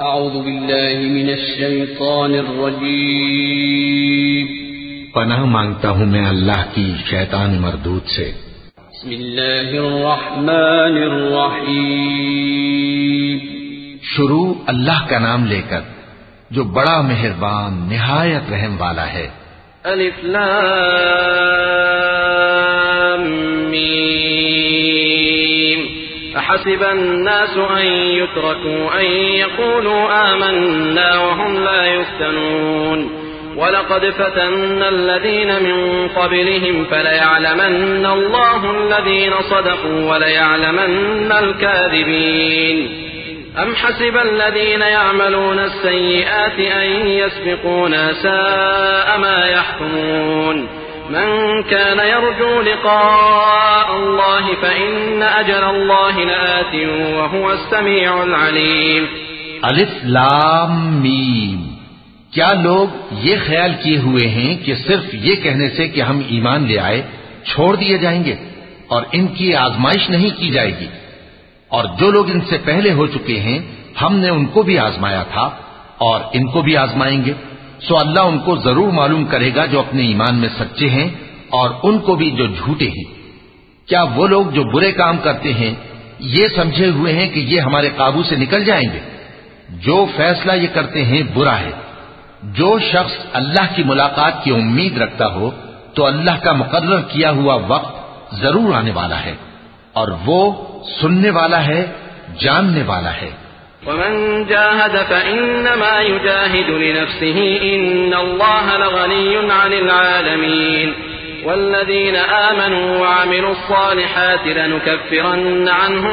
اعوذ باللہ من الشیطان الرجیم پناہ مانگتا ہوں میں اللہ کی شیطان مردود سے۔ بسم اللہ الرحمن الرحیم شروع اللہ کا نام لے کر جو بڑا مہربان نہایت رحم والا ہے۔ الف لام میم احسب الناس ان يتركوا ان يقولوا آمنا وهم لا يفتنون وَلَقَدْ فَتَنَّا الَّذِينَ مِن قَبْلِهِمْ فَلَيَعْلَمَنَّ اللَّهُ الَّذِينَ صَدَقُوا وَلَيَعْلَمَنَّ الْكَاذِبِينَ أَمْ حَسِبَ الَّذِينَ يَعْمَلُونَ السَّيِّئَاتِ أَن يَسْبِقُونَا سَاءَ مَا يَحْكُمُونَ مَن كَانَ يَرْجُو لِقَاءَ اللَّهِ فَإِنَّ أَجَلَ اللَّهِ لَآتٍ وَهُوَ السَّمِيعُ الْعَلِيمُ الف لام میم۔ کیا لوگ یہ خیال کیے ہوئے ہیں کہ صرف یہ کہنے سے کہ ہم ایمان لے آئے چھوڑ دیے جائیں گے اور ان کی آزمائش نہیں کی جائے گی؟ اور جو لوگ ان سے پہلے ہو چکے ہیں ہم نے ان کو بھی آزمایا تھا اور ان کو بھی آزمائیں گے، سو اللہ ان کو ضرور معلوم کرے گا جو اپنے ایمان میں سچے ہیں اور ان کو بھی جو جھوٹے ہیں۔ کیا وہ لوگ جو برے کام کرتے ہیں یہ سمجھے ہوئے ہیں کہ یہ ہمارے قابو سے نکل جائیں گے؟ جو فیصلہ یہ کرتے ہیں برا ہے۔ جو شخص اللہ کی ملاقات کی امید رکھتا ہو تو اللہ کا مقرر کیا ہوا وقت ضرور آنے والا ہے اور وہ سننے والا ہے، جاننے والا ہے۔ ومن جاهد فإنما يجاهد لنفسه إن الله لغني عن العالمين والذين آمنوا وعملوا الصالحات لنكفرن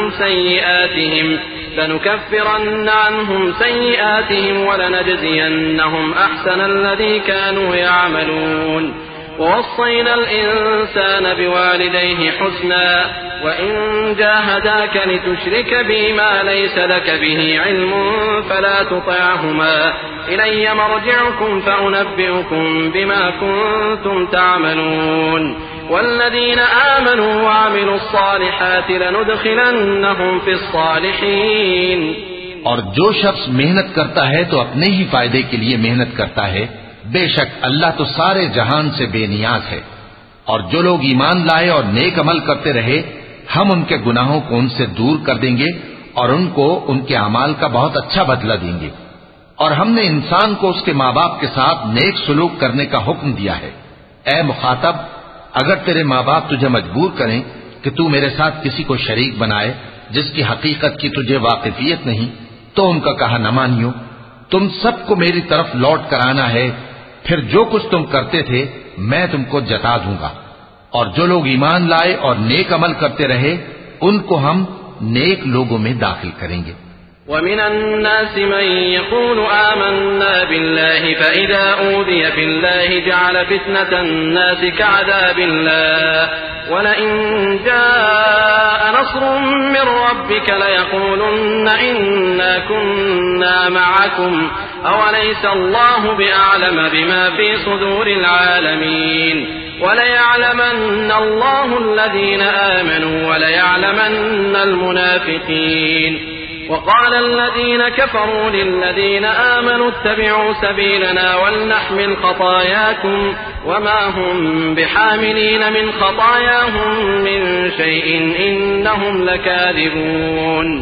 عنهم سيئاتهم ولنجزينهم أحسن الذي كانوا يعملون ووصينا الإنسان بوالديه حسنا وإن جاهداك لتشرك بي ما ليس لك به علم فلا تطعهما إلي مرجعكم فأنبئكم بما كنتم تعملون والذين آمنوا وعملوا الصالحات لندخلنهم في الصالحين۔ اور جو شخص محنت کرتا ہے تو اپنے ہی فائدے کے لیے محنت کرتا ہے، بے شک اللہ تو سارے جہان سے بے نیاز ہے۔ اور جو لوگ ایمان لائے اور نیک عمل کرتے رہے ہم ان کے گناہوں کو ان سے دور کر دیں گے اور ان کو ان کے اعمال کا بہت اچھا بدلہ دیں گے۔ اور ہم نے انسان کو اس کے ماں باپ کے ساتھ نیک سلوک کرنے کا حکم دیا ہے۔ اے مخاطب، اگر تیرے ماں باپ تجھے مجبور کریں کہ تو میرے ساتھ کسی کو شریک بنائے جس کی حقیقت کی تجھے واقفیت نہیں تو ان کا کہا نہ مانیو۔ تم سب کو میری طرف لوٹ کر آنا ہے، پھر جو کچھ تم کرتے تھے میں تم کو جتا دوں گا۔ اور جو لوگ ایمان لائے اور نیک عمل کرتے رہے ان کو ہم نیک لوگوں میں داخل کریں گے۔ ومن الناس من يقول آمنا بالله فإذا أوذي في الله جعل فتنة الناس كعذاب الله ولئن جاء نصر من ربك ليقولن إنا كنا معكم أوليس الله بأعلم بما في صدور العالمين وليعلمن الله الذين آمنوا وليعلمن المنافقين وقال الذين كفروا للذين آمنوا اتبعوا سبيلنا ولنحمل خطاياكم وما هم بحاملين من خطاياهم من شيء إنهم لكاذبون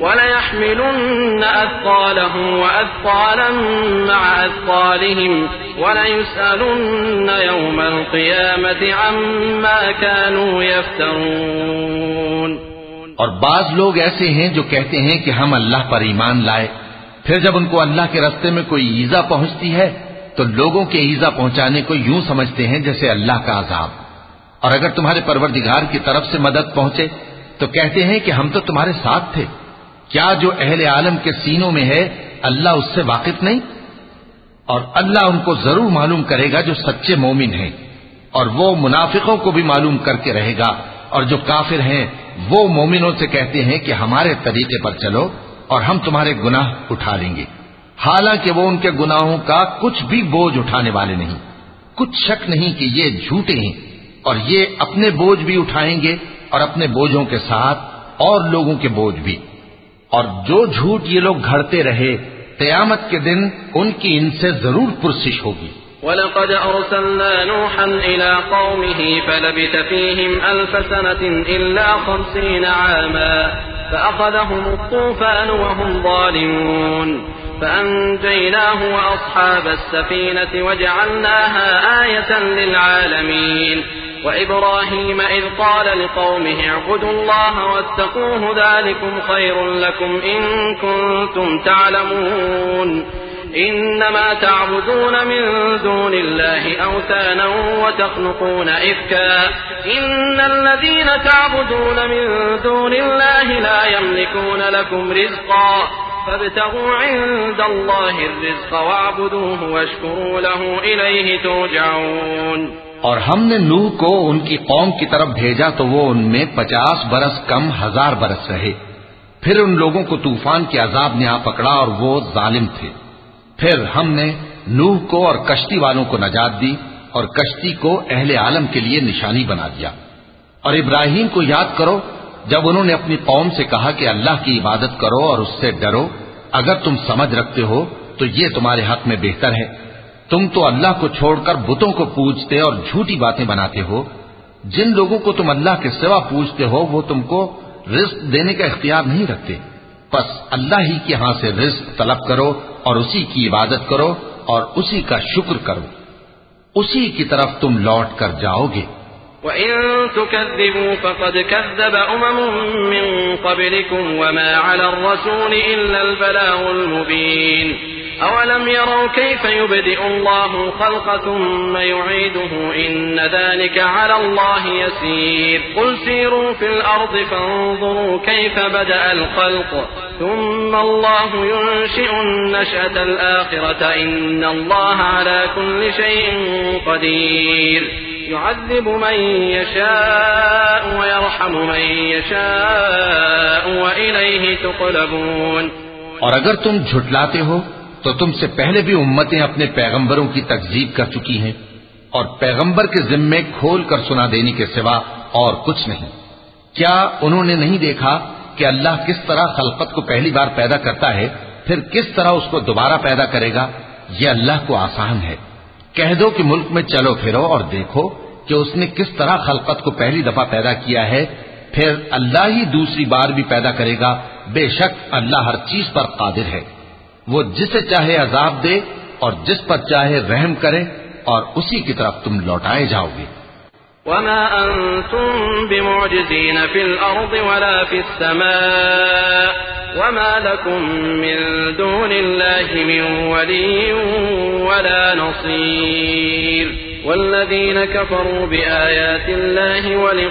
وليحملن أثقالهم وأثقالا مع أثقالهم وليسألن يوم القيامة عما كانوا يفترون۔ اور بعض لوگ ایسے ہیں جو کہتے ہیں کہ ہم اللہ پر ایمان لائے، پھر جب ان کو اللہ کے راستے میں کوئی ایذا پہنچتی ہے تو لوگوں کے ایذا پہنچانے کو یوں سمجھتے ہیں جیسے اللہ کا عذاب۔ اور اگر تمہارے پروردگار کی طرف سے مدد پہنچے تو کہتے ہیں کہ ہم تو تمہارے ساتھ تھے۔ کیا جو اہل عالم کے سینوں میں ہے اللہ اس سے واقف نہیں؟ اور اللہ ان کو ضرور معلوم کرے گا جو سچے مومن ہیں، اور وہ منافقوں کو بھی معلوم کر کے رہے گا۔ اور جو کافر ہیں وہ مومنوں سے کہتے ہیں کہ ہمارے طریقے پر چلو اور ہم تمہارے گناہ اٹھا لیں گے، حالانکہ وہ ان کے گناہوں کا کچھ بھی بوجھ اٹھانے والے نہیں۔ کچھ شک نہیں کہ یہ جھوٹے ہیں اور یہ اپنے بوجھ بھی اٹھائیں گے اور اپنے بوجھوں کے ساتھ اور لوگوں کے بوجھ بھی۔ اور جو جھوٹ یہ لوگ گھڑتے رہے قیامت کے دن ان کی ان سے ضرور پرسش ہوگی۔ وَلَقَدْ أَرْسَلْنَا نُوحًا إِلَىٰ قَوْمِهِ فَلَبِثَ فِيهِمْ أَلْفَ سَنَةٍ إِلَّا 50 عَامًا فَأَخَذَهُمُ الطُّوفَانُ وَهُمْ ظَالِمُونَ فَأَنجَيْنَاهُ وَأَصْحَابَ السَّفِينَةِ وَجَعَلْنَاهَا آيَةً لِّلْعَالَمِينَ وَإِبْرَاهِيمَ إِذْ قَالَ لِقَوْمِهِ اعْبُدُوا اللَّهَ وَاتَّقُوهُ ذَٰلِكُمْ خَيْرٌ لَّكُمْ إِن كُنتُمْ تَعْلَمُونَ إنما تعبدون من دون الله أوثانا وتخلقون إفكا إن الذين تعبدون من دون الله لا يملكون لكم رزقا فابتغوا عند الله الرزق واعبدوه واشكروا له إليه ترجعون۔ اور ہم نے نوح کو ان کی قوم کی طرف بھیجا تو وہ ان میں 50 برس کم 1000 برس رہے، پھر ان لوگوں کو طوفان کے عذاب نے آ پکڑا اور وہ ظالم تھے۔ پھر ہم نے نوح کو اور کشتی والوں کو نجات دی اور کشتی کو اہل عالم کے لیے نشانی بنا دیا۔ اور ابراہیم کو یاد کرو جب انہوں نے اپنی قوم سے کہا کہ اللہ کی عبادت کرو اور اس سے ڈرو، اگر تم سمجھ رکھتے ہو تو یہ تمہارے حق میں بہتر ہے۔ تم تو اللہ کو چھوڑ کر بتوں کو پوجتے اور جھوٹی باتیں بناتے ہو۔ جن لوگوں کو تم اللہ کے سوا پوجتے ہو وہ تم کو رزق دینے کا اختیار نہیں رکھتے، پس اللہ ہی کے ہاں سے رزق طلب کرو اور اسی کی عبادت کرو اور اسی کا شکر کرو، اسی کی طرف تم لوٹ کر جاؤ گے۔ وَإِن تُكَذِّبُوا فَقَدْ كَذَّبَ أُمَمٌ مِّن قَبْلِكُمْ وَمَا عَلَى الرَّسُولِ إِلَّا الْبَلَاغُ الْمُبِينُ أَوَلَمْ يَرَوْا كَيْفَ يُبْدِئُ اللَّهُ الْخَلْقَ ثُمَّ يُعِيدُهُ إِنَّ ذَلِكَ عَلَى اللَّهِ يَسِيرٌ قُلْ سِيرُوا فِي الْأَرْضِ فَانظُرُوا كَيْفَ بَدَأَ الْخَلْقَ ثُمَّ اللَّهُ يُنشِئُ النَّشْأَةَ الْآخِرَةَ إِنَّ اللَّهَ عَلَى كُلِّ شَيْءٍ قَدِيرٌ يُعَذِّبُ مَن يَشَاءُ وَيَرْحَمُ مَن يَشَاءُ وَإِلَيْهِ تُقْلَبُونَ۔ اور اگر تم جھٹلاتے ہو تو تم سے پہلے بھی امتیں اپنے پیغمبروں کی تکذیب کر چکی ہیں، اور پیغمبر کے ذمے کھول کر سنا دینے کے سوا اور کچھ نہیں۔ کیا انہوں نے نہیں دیکھا کہ اللہ کس طرح خلقت کو پہلی بار پیدا کرتا ہے، پھر کس طرح اس کو دوبارہ پیدا کرے گا؟ یہ اللہ کو آسان ہے۔ کہہ دو کہ ملک میں چلو پھرو اور دیکھو کہ اس نے کس طرح خلقت کو پہلی دفعہ پیدا کیا ہے، پھر اللہ ہی دوسری بار بھی پیدا کرے گا۔ بے شک اللہ ہر چیز پر قادر ہے، وہ جسے چاہے عذاب دے اور جس پر چاہے رحم کرے، اور اسی کی طرف تم لوٹائے جاؤ گے۔ وما أنتم بمعجزين في الأرض ولا في السماء وما لكم من دون الله من ولي ولا نصير والذين كفروا بآيات الله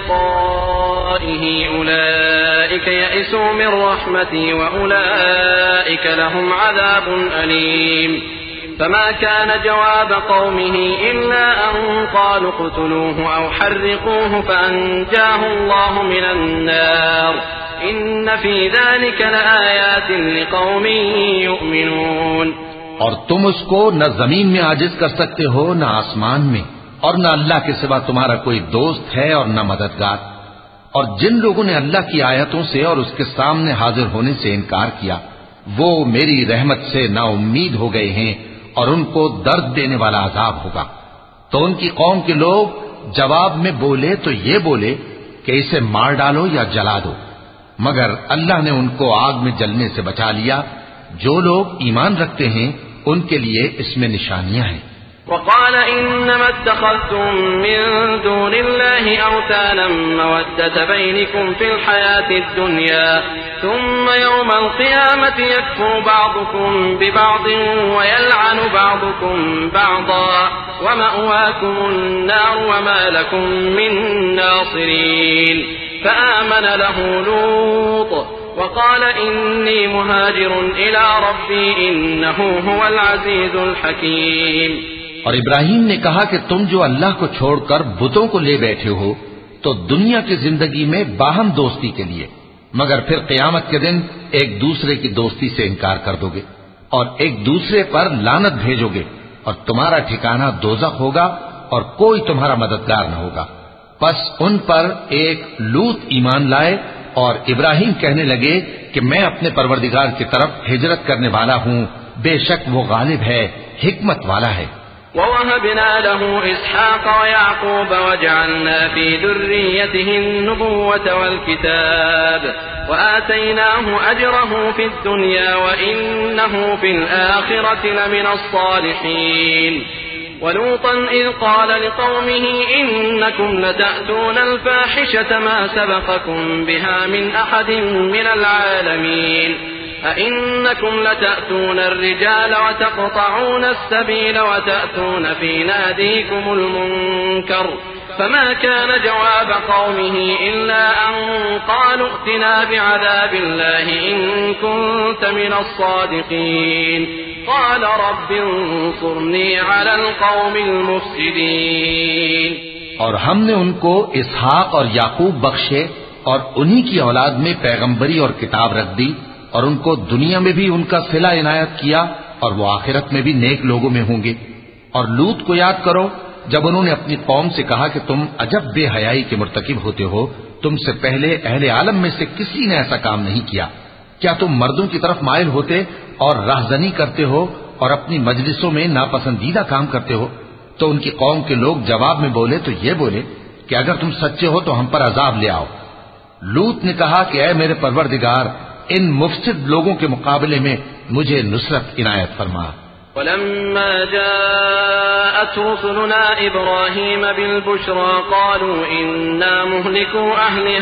ولقائه أولئك يئسوا من رحمتي وأولئك لهم عذاب أليم فما كان جواب قومه إلا أن قالوا اقتلوه أو حرقوه فأنجاه الله من النار إن في ذلك لآيات لقوم يؤمنون۔ اور تم اس کو نہ زمین میں عاجز کر سکتے ہو نہ آسمان میں، اور نہ اللہ کے سوا تمہارا کوئی دوست ہے اور نہ مددگار۔ اور جن لوگوں نے اللہ کی آیتوں سے اور اس کے سامنے حاضر ہونے سے انکار کیا وہ میری رحمت سے نا امید ہو گئے ہیں اور ان کو درد دینے والا عذاب ہوگا۔ تو ان کی قوم کے لوگ جواب میں بولے تو یہ بولے کہ اسے مار ڈالو یا جلا دو، مگر اللہ نے ان کو آگ میں جلنے سے بچا لیا۔ جو لوگ ایمان رکھتے ہیں ان کے لیے اس میں نشانیاں ہیں۔ وقال إنما اتخذتم من دون الله أوثانا مودة بينكم في الحياة الدنيا ثم يوم القيامة يكفر بعضكم ببعض ويلعن بعضكم بعضا ومأواكم النار وما لكم من ناصرين فآمن له لوط وقال إني مهاجر إلى ربي إنه هو العزيز الحكيم۔ اور ابراہیم نے کہا کہ تم جو اللہ کو چھوڑ کر بتوں کو لے بیٹھے ہو تو دنیا کی زندگی میں باہم دوستی کے لیے، مگر پھر قیامت کے دن ایک دوسرے کی دوستی سے انکار کر دو گے اور ایک دوسرے پر لعنت بھیجو گے، اور تمہارا ٹھکانہ دوزخ ہوگا اور کوئی تمہارا مددگار نہ ہوگا۔ پس ان پر ایک لوط ایمان لائے اور ابراہیم کہنے لگے کہ میں اپنے پروردگار کی طرف ہجرت کرنے والا ہوں بے شک وہ غالب ہے، حکمت والا ہے۔ ووهبنا له إسحاق ويعقوب وجعلنا في ذريته النبوة والكتاب وآتيناه أجره في الدنيا وإنه في الآخرة لمن الصالحين ولوطا إذ قال لقومه إنكم لتأتون الفاحشة ما سبقكم بها من أحد من العالمين أئنكم لتأتون الرجال وتقطعون السبيل وتأتون في ناديكم المنكر فما كان جواب قومه إلا أن قالوا ائتنا بعذاب الله إن كنت من الصادقين قال رب انصرني على القوم المفسدين۔ اور ہم نے ان کو اسحاق اور یعقوب بخشے اور انہی کی اولاد میں پیغمبری اور کتاب رکھ دی، اور ان کو دنیا میں بھی ان کا صلہ عنایت کیا اور وہ آخرت میں بھی نیک لوگوں میں ہوں گے۔ اور لوط کو یاد کرو جب انہوں نے اپنی قوم سے کہا کہ تم عجب بے حیائی کے مرتکب ہوتے ہو، تم سے پہلے اہل عالم میں سے کسی نے ایسا کام نہیں کیا، کیا تم مردوں کی طرف مائل ہوتے اور راہزنی کرتے ہو اور اپنی مجلسوں میں ناپسندیدہ کام کرتے ہو؟ تو ان کی قوم کے لوگ جواب میں بولے تو یہ بولے کہ اگر تم سچے ہو تو ہم پر عذاب لے آؤ۔ لوط نے کہا کہ اے میرے پروردگار، ان مفسد لوگوں کے مقابلے میں مجھے نصرت عنایت فرما۔ ولما جاءت رسلنا إبراهيم بالبشرى قالوا إنا مهلكو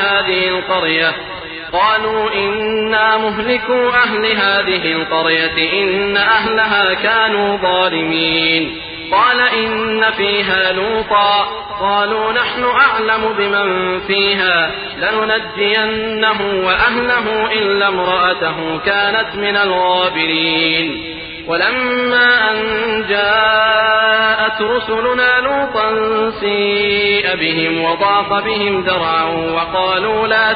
أهل هذه القرية إن أهلها كانوا ظالمين قال إن فيها لوطا قالوا نحن أعلم بمن فيها لننجينه وأهله إلا امرأته كانت من الغابرين ولما أن جاءت رسلنا لوطا سيء بهم وضاق بهم ذرعا وقالوا لا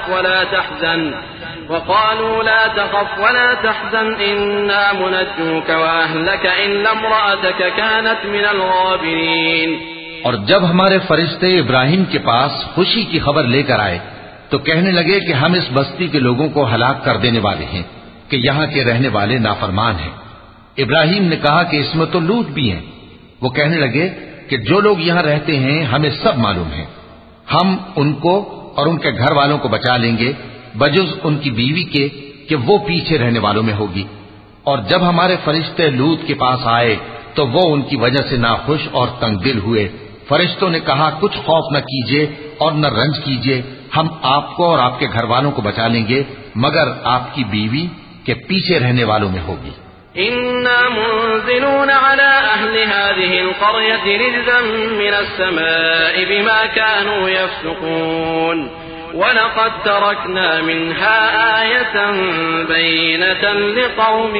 تخف ولا تحزن إنا منجوك وأهلك إلا امرأتك كانت من الغابرين۔ اور جب ہمارے فرشتے ابراہیم کے پاس خوشی کی خبر لے کر آئے تو کہنے لگے کہ ہم اس بستی کے لوگوں کو ہلاک کر دینے والے ہیں کہ یہاں کے رہنے والے نافرمان ہیں۔ ابراہیم نے کہا کہ اس میں تو لوط بھی ہیں۔ وہ کہنے لگے کہ جو لوگ یہاں رہتے ہیں ہمیں سب معلوم ہے، ہم ان کو اور ان کے گھر والوں کو بچا لیں گے بجز ان کی بیوی کے کہ وہ پیچھے رہنے والوں میں ہوگی۔ اور جب ہمارے فرشتے لوط کے پاس آئے تو وہ ان کی وجہ سے ناخوش اور تنگ دل ہوئے۔ فرشتوں نے کہا کچھ خوف نہ کیجیے اور نہ رنج کیجیے، ہم آپ کو اور آپ کے گھر والوں کو بچا لیں گے مگر آپ کی بیوی کے پیچھے رہنے والوں میں ہوگی۔ إنا منزلون على أهل هذه القرية رجزا من السماء بما كانوا يفسقون ولقد تركنا منها آية بينة لقوم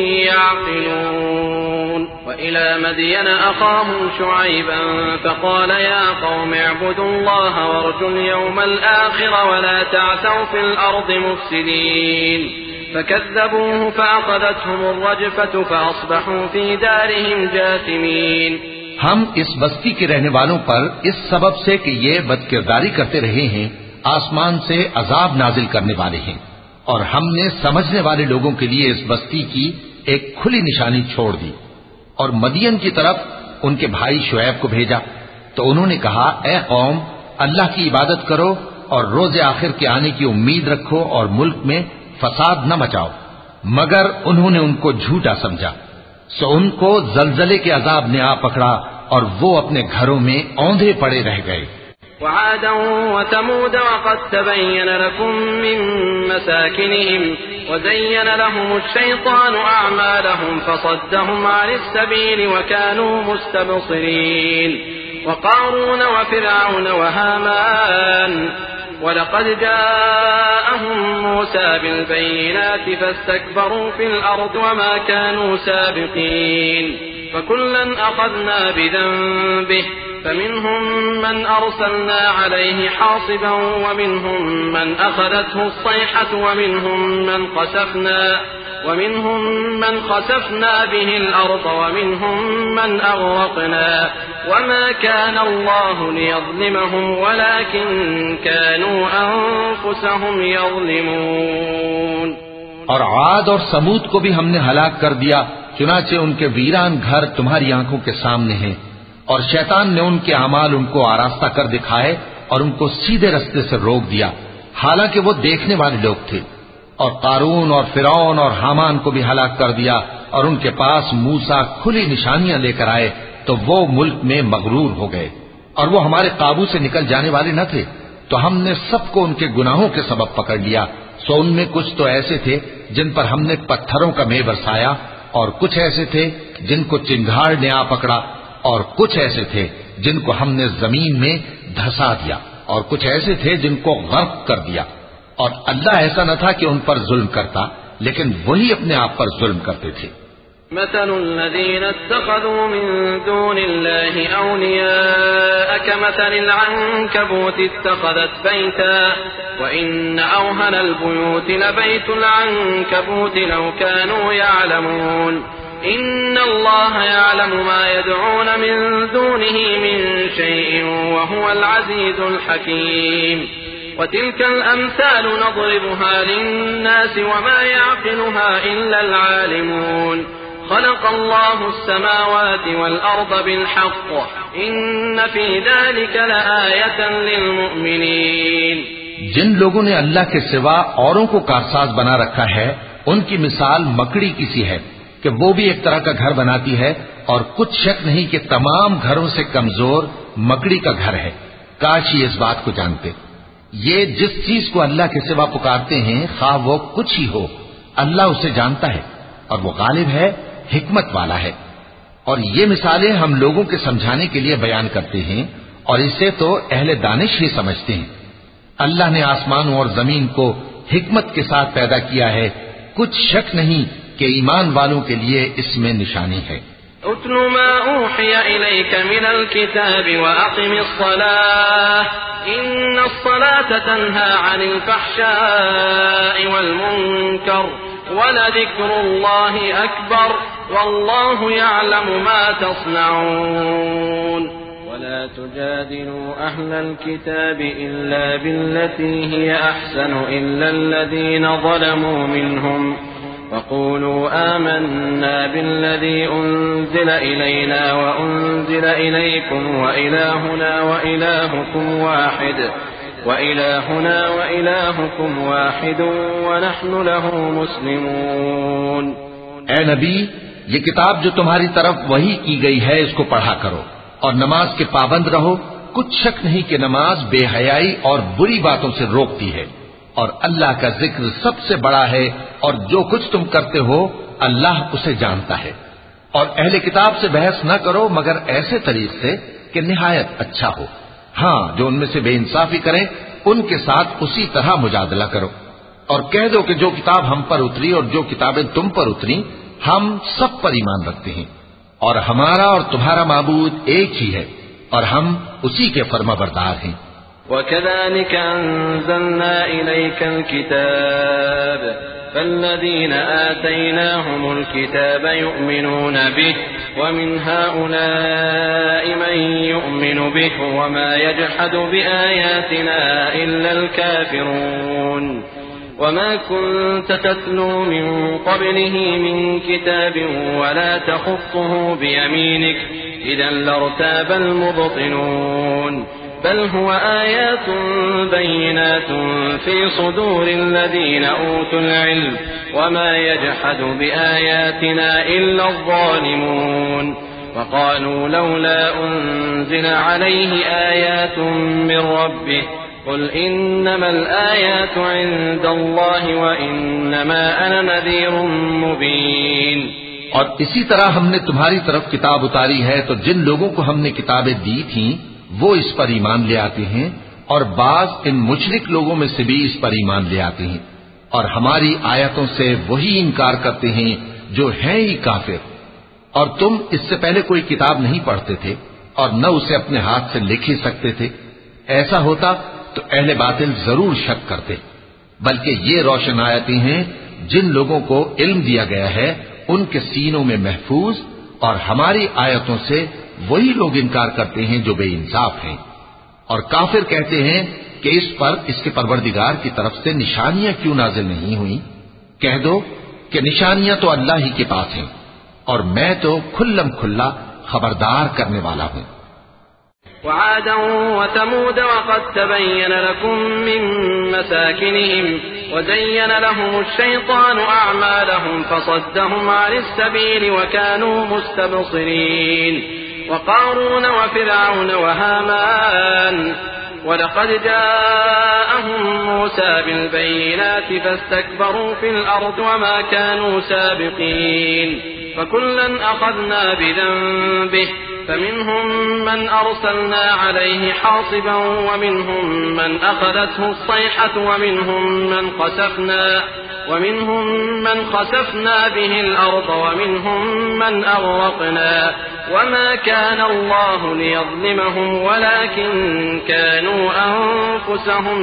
يعقلون وإلى مدين أخاهم شعيبا فقال يا قوم اعبدوا الله وارجوا اليوم الآخر ولا تعثوا في الأرض مفسدين فكذبوه فأخذتهم الرجفة فأصبحوا في دارهم جاثمين۔ ہم اس بستی کے رہنے والوں پر اس سبب سے کہ یہ بدکرداری کرتے رہے ہیں آسمان سے عذاب نازل کرنے والے ہیں، اور ہم نے سمجھنے والے لوگوں کے لیے اس بستی کی ایک کھلی نشانی چھوڑ دی۔ اور مدین کی طرف ان کے بھائی شعیب کو بھیجا تو انہوں نے کہا اے قوم، اللہ کی عبادت کرو اور روز آخر کے آنے کی امید رکھو اور ملک میں فساد نہ مچاؤ، مگر انہوں نے ان کو جھوٹا سمجھا، سو ان کو زلزلے کے عذاب نے آ پکڑا اور وہ اپنے گھروں میں اوندھے پڑے رہ گئے۔ وعادا وثمود وقد تبين لكم من مساكنهم وزين لهم الشيطان أعمالهم فصدهم عن السبيل وكانوا مستبصرين وقارون وفرعون وهامان ولقد جاءهم موسى بالبينات فاستكبروا في الأرض وما كانوا سابقين فكلا أخذنا بذنبه فمنهم من أرسلنا عليه حاصبا ومنهم من أخذته الصيحة ومنهم من خسفنا به الأرض ومنهم من أغرقنا وما كان الله ليظلمهم ولكن كانوا أنفسهم يظلمون۔ اور عاد اور سمود کو بھی ہم نے ہلاک کر دیا، چنانچہ ان کے ویران گھر تمہاری آنکھوں کے سامنے ہیں، اور شیطان نے ان کے اعمال ان کو آراستہ کر دکھائے اور ان کو سیدھے رستے سے روک دیا، حالانکہ وہ دیکھنے والے لوگ تھے۔ اور قارون اور فرعون اور حامان کو بھی ہلاک کر دیا، اور ان کے پاس موسیٰ کھلی نشانیاں لے کر آئے تو وہ ملک میں مغرور ہو گئے، اور وہ ہمارے قابو سے نکل جانے والے نہ تھے، تو ہم نے سب کو ان کے گناہوں کے سبب پکڑ لیا۔ سو ان میں کچھ تو ایسے تھے جن پر ہم نے پتھروں کا مے برسایا، اور کچھ ایسے تھے جن کو چنگھاڑ نے آ پکڑا، اور کچھ ایسے تھے جن کو ہم نے زمین میں دھسا دیا، اور کچھ ایسے تھے جن کو غرق کر دیا۔ اور اللہ ایسا نہ تھا کہ ان پر ظلم کرتا، لیکن وہی اپنے آپ پر ظلم کرتے تھے۔ مثل الذين اتخذوا من دون الله أولياء كمثل العنكبوت اتخذت بيتا وإن أوهن البيوت لبيت العنكبوت لو كانوا يعلمون إن الله يعلم ما يدعون من دونه من شيء وهو العزيز الحكيم وتلك الأمثال نضربها للناس وما يعقلها إلا العالمون خلق الله السماوات والأرض بالحق إن في ذلك لآية للمؤمنين۔ جن لوگوں نے اللہ کے سوا اوروں کو کارساز بنا رکھا ہے ان کی مثال مکڑی کی سی ہے کہ وہ بھی ایک طرح کا گھر بناتی ہے، اور کچھ شک نہیں کہ تمام گھروں سے کمزور مکڑی کا گھر ہے۔ کاش یہ اس بات کو جانتے۔ یہ جس چیز کو اللہ کے سوا پکارتے ہیں خواہ وہ کچھ ہی ہو، اللہ اسے جانتا ہے اور وہ غالب ہے، حکمت والا ہے۔ اور یہ مثالیں ہم لوگوں کے سمجھانے کے لیے بیان کرتے ہیں، اور اسے تو اہل دانش ہی سمجھتے ہیں۔ اللہ نے آسمانوں اور زمین کو حکمت کے ساتھ پیدا کیا ہے، کچھ شک نہیں کہ ایمان والوں کے لیے اس میں نشانی ہے۔ اتل ما اوحی الیک من الكتاب واقم الصلاة ان الصلاة تنہى عن الفحشاء والمنکر ولذکر اللہ اکبر واللہ یعلم ما تصنعون ولا تجادلوا أهل الكتاب إلا بالتي هي أحسن إلا الذين ظلموا منهم فقولوا آمنا بالذي أنزل إلينا وأنزل إليكم وإلهنا وإلهكم واحد ونحن له مسلمون۔ اے نبی، یہ کتاب جو تمہاری طرف وحی کی گئی ہے اس کو پڑھا کرو اور نماز کے پابند رہو۔ کچھ شک نہیں کہ نماز بے حیائی اور بری باتوں سے روکتی ہے، اور اللہ کا ذکر سب سے بڑا ہے، اور جو کچھ تم کرتے ہو اللہ اسے جانتا ہے۔ اور اہل کتاب سے بحث نہ کرو مگر ایسے طریق سے کہ نہایت اچھا ہو۔ ہاں، جو ان میں سے بے انصافی کریں ان کے ساتھ اسی طرح مجادلہ کرو، اور کہہ دو کہ جو کتاب ہم پر اتری اور جو کتابیں تم پر اتری ہم سب پر ایمان رکھتے ہیں، اور ہمارا اور تمہارا معبود ایک ہی ہے، اور ہم اسی کے فرما بردار ہیں۔ وَكَذَلِكَ أَنزَلْنَا إِلَيْكَ الْكِتَابَ فَالَّذِينَ آتَيْنَاهُمُ الْكِتَابَ يُؤْمِنُونَ بِهِ وَمِنْ هَؤُلَاءِ مَن يُؤْمِنُ بِهِ وَمَا يَجْحَدُ بِآيَاتِنَا إِلَّا الْكَافِرُونَ وما كنت تتلو من قبله من كتاب ولا تخطه بيمينك إذا لارتاب المبطلون بل هو آيات بينات في صدور الذين أوتوا العلم وما يجحد بآياتنا إلا الظالمون وقالوا لولا أنزل عليه آيات من ربه قل انما الآيات عند الله وانما انا نذير مبين۔ اور اسی طرح ہم نے تمہاری طرف کتاب اتاری ہے تو جن لوگوں کو ہم نے کتابیں دی تھیں وہ اس پر ایمان لے آتے ہیں، اور بعض ان مشرک لوگوں میں سے بھی اس پر ایمان لے آتے ہیں، اور ہماری آیتوں سے وہی انکار کرتے ہیں جو ہیں ہی کافر۔ اور تم اس سے پہلے کوئی کتاب نہیں پڑھتے تھے اور نہ اسے اپنے ہاتھ سے لکھ ہی سکتے تھے، ایسا ہوتا تو اہل باطل ضرور شک کرتے، بلکہ یہ روشن آیتیں ہیں جن لوگوں کو علم دیا گیا ہے ان کے سینوں میں محفوظ، اور ہماری آیتوں سے وہی لوگ انکار کرتے ہیں جو بے انصاف ہیں۔ اور کافر کہتے ہیں کہ اس پر اس کے پروردگار کی طرف سے نشانیاں کیوں نازل نہیں ہوئیں؟ کہہ دو کہ نشانیاں تو اللہ ہی کے پاس ہیں اور میں تو کھلم کھلا خبردار کرنے والا ہوں۔ وعادا وثمود وقد تبين لكم من مساكنهم وزين لهم الشيطان أعمالهم فصدهم عن السبيل وكانوا مستبصرين وقارون وفرعون وهامان ولقد جاءهم موسى بالبينات فاستكبروا في الأرض وما كانوا سابقين فكلا أخذنا بذنبه فمنهم من أرسلنا عليه حاصبا ومنهم من أخذته الصيحة ومنهم من خسفنا به الأرض ومنهم من أغرقنا وما كان الله ليظلمهم ولكن كانوا أنفسهم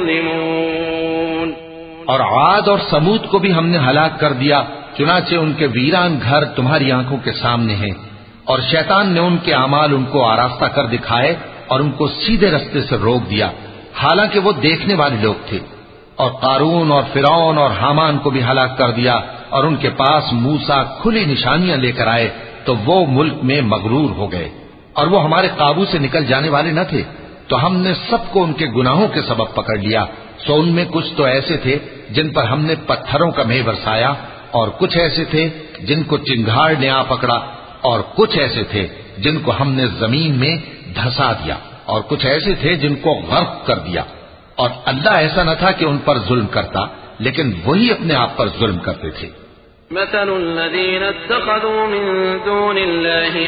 يظلمون۔ اور عاد اور سمود کو بھی ہم نے ہلاک کر دیا، چنانچہ ان کے ویران گھر تمہاری آنکھوں کے سامنے ہیں، اور شیطان نے ان کے اعمال ان کو آراستہ کر دکھائے اور ان کو سیدھے رستے سے روک دیا، حالانکہ وہ دیکھنے والے لوگ تھے۔ اور قارون اور فرعون اور حامان کو بھی ہلاک کر دیا، اور ان کے پاس موسیٰ کھلی نشانیاں لے کر آئے تو وہ ملک میں مغرور ہو گئے، اور وہ ہمارے قابو سے نکل جانے والے نہ تھے، تو ہم نے سب کو ان کے گناہوں کے سبب پکڑ لیا۔ سو ان میں کچھ تو ایسے تھے جن پر ہم نے پتھروں کا مے برسایا، اور کچھ ایسے تھے جن کو چنگھاڑ نے آ پکڑا، اور کچھ ایسے تھے جن کو ہم نے زمین میں دھسا دیا، اور کچھ ایسے تھے جن کو غرق کر دیا۔ اور اللہ ایسا نہ تھا کہ ان پر ظلم کرتا، لیکن وہی اپنے آپ پر ظلم کرتے تھے۔ مثل الذين اتخذوا من دون الله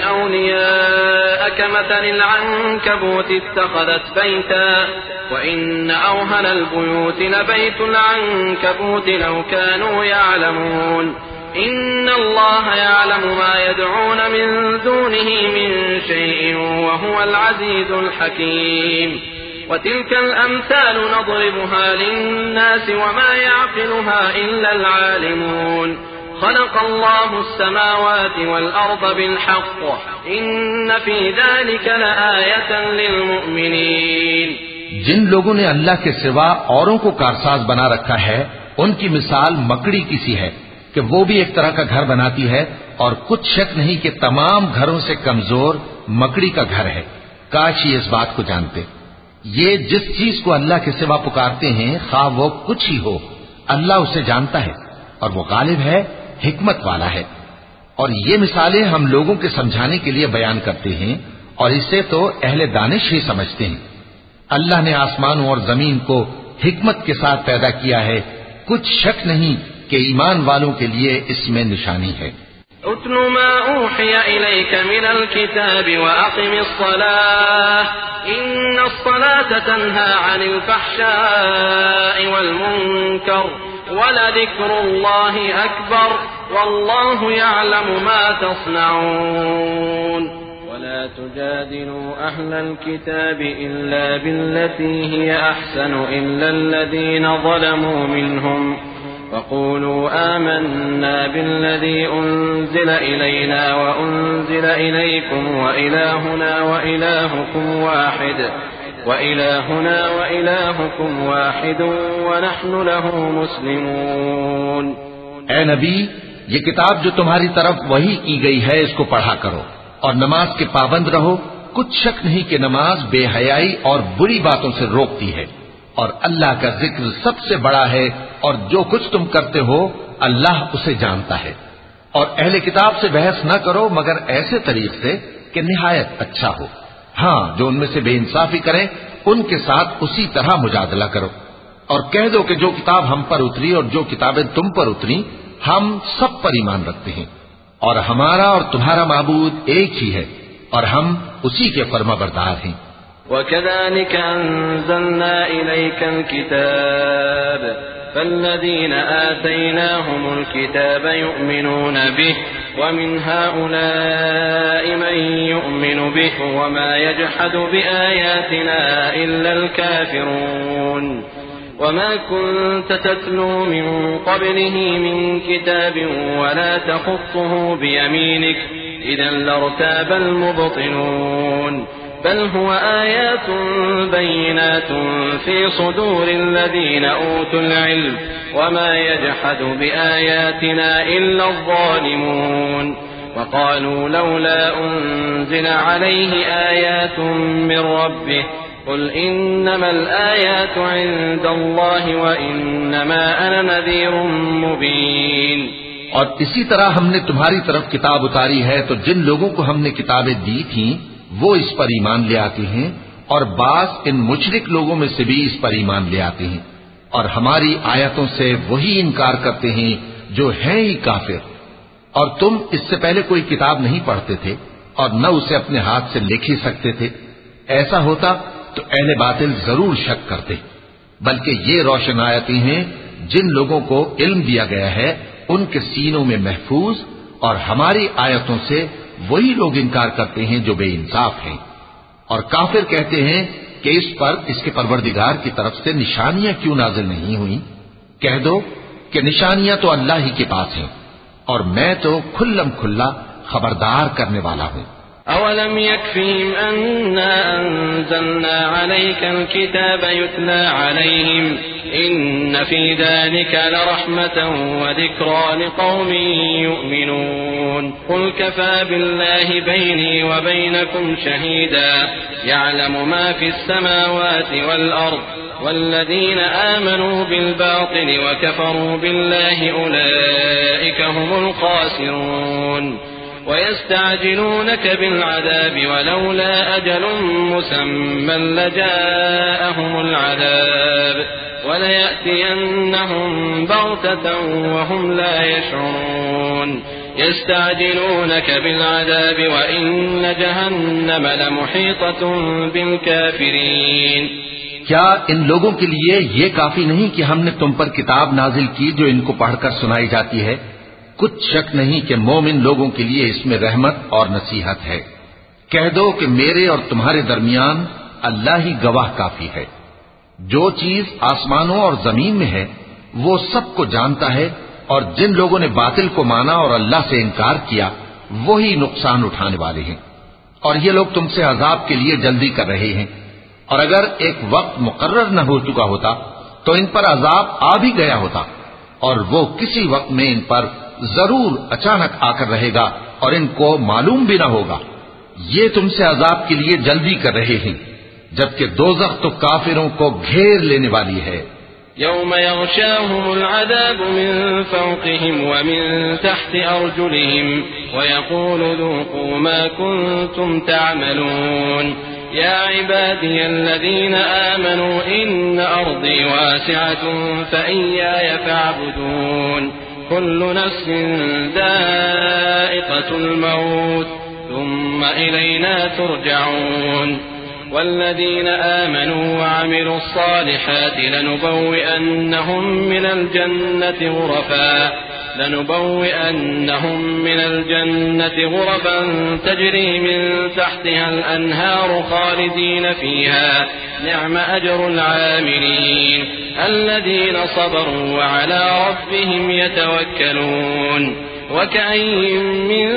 أولياء كمثل العنكبوت اتخذت بيتا وإن أوهن البيوت لبيت العنكبوت لو كانوا يعلمون إن الله يعلم ما يدعون من دونه من شيء وهو العزيز الحكيم وتلك الأمثال نضربها للناس وما يعقلها إلا العالمون خلق الله السماوات والأرض بالحق إن في ذلك لآية للمؤمنين۔ جن لوگوں نے اللہ کے سوا اوروں کو کارساز بنا رکھا ہے ان کی مثال مکڑی کی سی ہے کہ وہ بھی ایک طرح کا گھر بناتی ہے، اور کچھ شک نہیں کہ تمام گھروں سے کمزور مکڑی کا گھر ہے۔ کاش یہ اس بات کو جانتے۔ یہ جس چیز کو اللہ کے سوا پکارتے ہیں خواہ وہ کچھ ہی ہو، اللہ اسے جانتا ہے اور وہ غالب ہے، حکمت والا ہے۔ اور یہ مثالیں ہم لوگوں کے سمجھانے کے لیے بیان کرتے ہیں، اور اسے تو اہل دانش ہی سمجھتے ہیں۔ اللہ نے آسمانوں اور زمین کو حکمت کے ساتھ پیدا کیا ہے، کچھ شک نہیں کہ ایمان والوں کے لیے اس میں نشانی ہے۔ اتل ما اوحی الیک من الكتاب واقم الصلاة ان الصلاة تنہى عن الفحشاء والمنکر ولذکر اللہ اکبر واللہ یعلم ما تصنعون ولا تجادلوا أهل الكتاب إلا بالتي هي أحسن إلا الذين ظلموا منهم وقولوا آمنا بالذي أنزل إلينا وأنزل إليكم وإلهنا وإلهكم واحد ونحن له مسلمون۔ اے نبی، یہ کتاب جو تمہاری طرف وحی کی گئی ہے اس کو پڑھا کرو اور نماز کے پابند رہو۔ کچھ شک نہیں کہ نماز بے حیائی اور بری باتوں سے روکتی ہے، اور اللہ کا ذکر سب سے بڑا ہے، اور جو کچھ تم کرتے ہو اللہ اسے جانتا ہے۔ اور اہل کتاب سے بحث نہ کرو مگر ایسے طریق سے کہ نہایت اچھا ہو۔ ہاں، جو ان میں سے بے انصافی کریں ان کے ساتھ اسی طرح مجادلہ کرو، اور کہہ دو کہ جو کتاب ہم پر اتری اور جو کتابیں تم پر اتری ہم سب پر ایمان رکھتے ہیں، اور ہمارا اور تمہارا معبود ایک ہی ہے، اور ہم اسی کے فرما بردار ہیں۔ وَكَذَلِكَ أَنزَلْنَا إِلَيْكَ الْكِتَابَ فَالَّذِينَ آتَيْنَاهُمُ الْكِتَابَ يُؤْمِنُونَ بِهِ وَمِنْ هَؤُلَاءِ مَن يُؤْمِنُ بِهِ وَمَا يَجْحَدُ بِآيَاتِنَا إِلَّا الْكَافِرُونَ وَمَا كُنْتَ تَتْلُو مِنْ قَبْلِهِ مِنْ كِتَابٍ وَلَا تَخُطُّهُ بِيَمِينِكَ إِذًا لَارْتَابَ الْمُبْطِلُونَ بل هو آيات بينات في صدور الذين أوتوا العلم وما يجحد بآياتنا إلا الظالمون وقالوا لولا أنزل عليه آيات من ربه قل إنما الآيات عند الله وإنما أنا نذير مبين. اور اسی طرح ہم نے تمہاری طرف کتاب اتاری ہے تو جن لوگوں کو ہم نے کتابیں دی تھیں وہ اس پر ایمان لے آتے ہیں اور بعض ان مشرک لوگوں میں سے بھی اس پر ایمان لے آتے ہیں اور ہماری آیتوں سے وہی انکار کرتے ہیں جو ہیں ہی کافر. اور تم اس سے پہلے کوئی کتاب نہیں پڑھتے تھے اور نہ اسے اپنے ہاتھ سے لکھ ہی سکتے تھے. ایسا ہوتا تو اہل باطل ضرور شک کرتے. بلکہ یہ روشن آیتیں ہیں جن لوگوں کو علم دیا گیا ہے ان کے سینوں میں محفوظ، اور ہماری آیتوں سے وہی لوگ انکار کرتے ہیں جو بے انصاف ہیں. اور کافر کہتے ہیں کہ اس پر اس کے پروردگار کی طرف سے نشانیاں کیوں نازل نہیں ہوئیں؟ کہہ دو کہ نشانیاں تو اللہ ہی کے پاس ہیں اور میں تو کھلم کھلا خبردار کرنے والا ہوں. أولم يكفهم أنا أنزلنا عليك الكتاب يتلى عليهم إن في ذلك لرحمة وذكرى لقوم يؤمنون قل كفى بالله بيني وبينكم شهيدا يعلم ما في السماوات والأرض والذين آمنوا بالباطل وكفروا بالله أولئك هم الخاسرون ويستعجلونك بالعذاب ولولا أجل مسمى لجاءهم العذاب وليأتينهم بغتة وهم لا يشعرون يستعجلونك بالعذاب وإن جهنم لمحيطة بالكافرين. کیا ان لوگوں کے لیے یہ کافی نہیں کہ ہم نے تم پر کتاب نازل کی جو ان کو پڑھ کر سنائی جاتی ہے؟ کچھ شک نہیں کہ مومن لوگوں کے لیے اس میں رحمت اور نصیحت ہے. کہہ دو کہ میرے اور تمہارے درمیان اللہ ہی گواہ کافی ہے. جو چیز آسمانوں اور زمین میں ہے وہ سب کو جانتا ہے، اور جن لوگوں نے باطل کو مانا اور اللہ سے انکار کیا وہی نقصان اٹھانے والے ہیں. اور یہ لوگ تم سے عذاب کے لیے جلدی کر رہے ہیں، اور اگر ایک وقت مقرر نہ ہو چکا ہوتا تو ان پر عذاب آ بھی گیا ہوتا، اور وہ کسی وقت میں ان پر ضرور اچانک آ کر رہے گا اور ان کو معلوم بھی نہ ہوگا. یہ تم سے عذاب کے لیے جلدی کر رہے ہیں، جبکہ دوزخ تو کافروں کو گھیر لینے والی ہے. يوم يغشاهم العذاب من فوقهم ومن تحت أرجلهم ويقول ذوقوا ما كنتم تعملون يا عبادي الذين آمنوا إن أرضي واسعة فإياي فاعبدون كل نفس ذائقة الموت ثم إلينا ترجعون والذين آمنوا وعملوا الصالحات لنبوئنهم من الجنة غرفا تجري من تحتها الأنهار خالدين فيها نعم أجر العاملين الذين صبروا وعلى ربهم يتوكلون وكأين من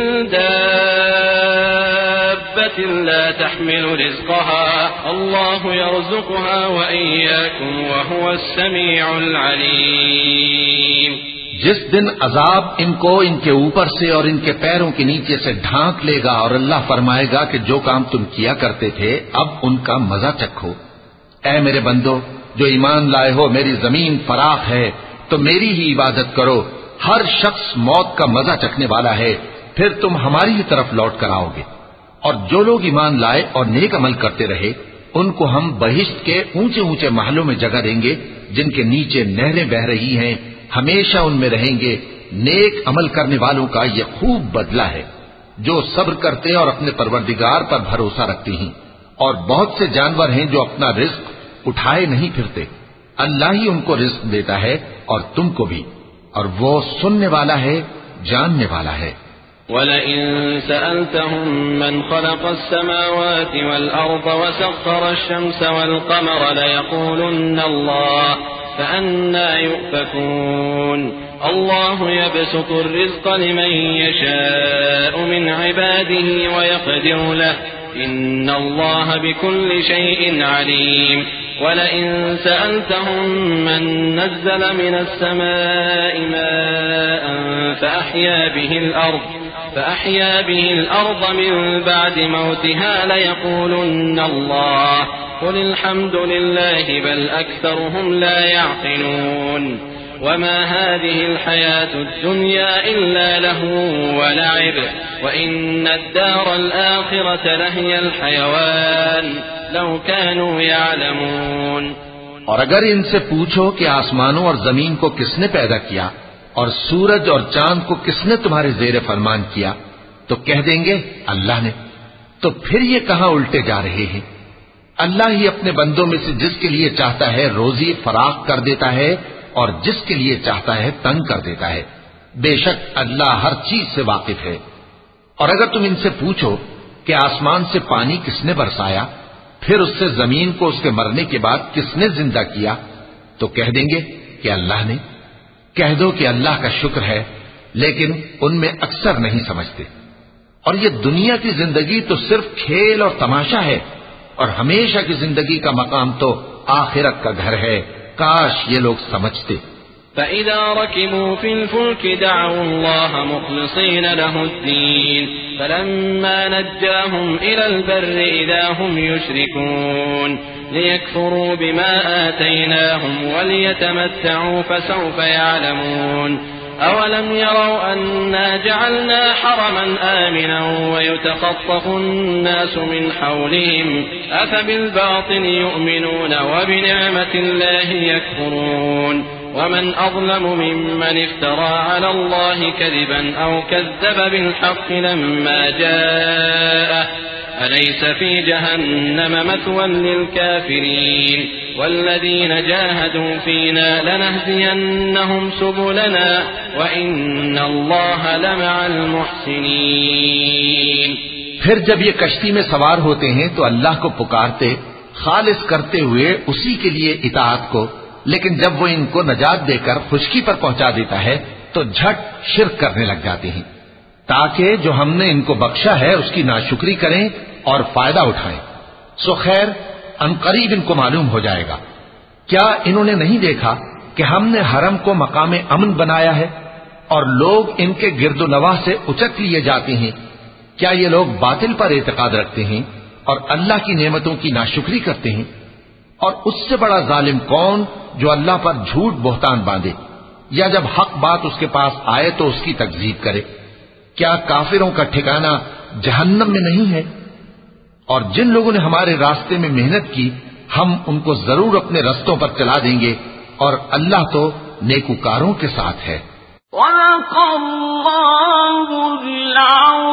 دابة لا تحمل رزقها الله يرزقها وإياكم وهو السميع العليم. جس دن عذاب ان کو ان کے اوپر سے اور ان کے پیروں کے نیچے سے ڈھانک لے گا اور اللہ فرمائے گا کہ جو کام تم کیا کرتے تھے اب ان کا مزہ چکھو. اے میرے بندو جو ایمان لائے ہو، میری زمین فراخ ہے تو میری ہی عبادت کرو. ہر شخص موت کا مزہ چکھنے والا ہے، پھر تم ہماری ہی طرف لوٹ کر آؤ گے. اور جو لوگ ایمان لائے اور نیک عمل کرتے رہے ان کو ہم بہشت کے اونچے اونچے محلوں میں جگہ دیں گے جن کے نیچے نہریں بہ رہی ہیں، ہمیشہ ان میں رہیں گے. نیک عمل کرنے والوں کا یہ خوب بدلہ ہے جو صبر کرتے اور اپنے پروردگار پر بھروسہ رکھتے ہیں. اور بہت سے جانور ہیں جو اپنا رزق اٹھائے نہیں پھرتے، اللہ ہی ان کو رزق دیتا ہے اور تم کو بھی، اور وہ سننے والا ہے، جاننے والا ہے. وَلَئِن سَأَلْتَهُم مَّنْ خَلَقَ السَّمَاوَاتِ وَالْأَرْضَ وَسَخَّرَ الشَّمْسَ وَالْقَمَرَ لَيَقُولُنَّ اللَّهُ فَأَنَّىٰ يُؤْفَكُونَ اللَّهُ يَبْسُطُ الرِّزْقَ لِمَن يَشَاءُ مِنْ عِبَادِهِ وَيَقْدِرُ لَهُ إن الله بكل شيء عليم ولئن سألتهم من نزل من السماء ماء فأحيا به الأرض من بعد موتها ليقولن الله قل الحمد لله بل أكثرهم لا يعقلون وما هذه الحياة الدنيا إلا لهو ولعب وإن الدار الآخرة لهي الحيوان لو كانوا يعلمون. اور اگر ان سے پوچھو کہ آسمانوں اور زمین کو کس نے پیدا کیا اور سورج اور چاند کو کس نے تمہارے زیر فرمان کیا تو کہہ دیں گے اللہ نے. تو پھر یہ کہاں الٹے جا رہے ہیں؟ اللہ ہی اپنے بندوں میں سے جس کے لیے چاہتا ہے روزی فراخ کر دیتا ہے اور جس کے لیے چاہتا ہے تنگ کر دیتا ہے. بے شک اللہ ہر چیز سے واقف ہے. اور اگر تم ان سے پوچھو کہ آسمان سے پانی کس نے برسایا پھر اس سے زمین کو اس کے مرنے کے بعد کس نے زندہ کیا تو کہہ دیں گے کہ اللہ نے. کہہ دو کہ اللہ کا شکر ہے لیکن ان میں اکثر نہیں سمجھتے. اور یہ دنیا کی زندگی تو صرف کھیل اور تماشا ہے اور ہمیشہ کی زندگی کا مقام تو آخرت کا گھر ہے. کاش یہ لوگ سمجھتے. فَإِذَا رَكِبُوا فِي الْفُلْكِ دَعَوُا اللَّهَ مُخْلِصِينَ لَهُ الدِّينَ فَلَمَّا نَجَّاهُمْ إِلَى الْبَرِّ إِذَا هُمْ يُشْرِكُونَ لِيَكْفُرُوا بِمَا آتَيْنَاهُمْ وَلِيَتَمَتَّعُوا فَسَوْفَ يَعْلَمُونَ. أَوَلَمْ يَرَوْا أَنَّا جَعَلْنَا حَرَمًا آمِنًا وَيُتَخَطَّفُ النَّاسُ مِنْ حَوْلِهِمْ أَفَبِالْبَاطِلِ يُؤْمِنُونَ وَبِنِعْمَةِ اللَّهِ يَكْفُرُونَ. ومن أظلم ممن افترى على الله كذبا أو كذب بالحق لما جاءه أليس في جهنم مثوى للكافرين والذين جاهدوا فينا لنهدينهم سبلنا وإن الله لمع المحسنين. پھر جب یہ کشتی میں سوار ہوتے ہیں تو اللہ کو پکارتے خالص کرتے ہوئے اسی کے لیے اطاعت کو، لیکن جب وہ ان کو نجات دے کر خشکی پر پہنچا دیتا ہے تو جھٹ شرک کرنے لگ جاتے ہیں تاکہ جو ہم نے ان کو بخشا ہے اس کی ناشکری کریں اور فائدہ اٹھائیں. سو خیر عنقریب ان کو معلوم ہو جائے گا. کیا انہوں نے نہیں دیکھا کہ ہم نے حرم کو مقام امن بنایا ہے اور لوگ ان کے گرد و نواح سے اچک لیے جاتے ہیں؟ کیا یہ لوگ باطل پر اعتقاد رکھتے ہیں اور اللہ کی نعمتوں کی ناشکری کرتے ہیں؟ اور اس سے بڑا ظالم کون جو اللہ پر جھوٹ بہتان باندھے یا جب حق بات اس کے پاس آئے تو اس کی تکذیب کرے. کیا کافروں کا ٹھکانہ جہنم میں نہیں ہے؟ اور جن لوگوں نے ہمارے راستے میں محنت کی ہم ان کو ضرور اپنے رستوں پر چلا دیں گے اور اللہ تو نیکوکاروں کے ساتھ ہے. وَلَقَ اللَّهُ الْعَظِيمُ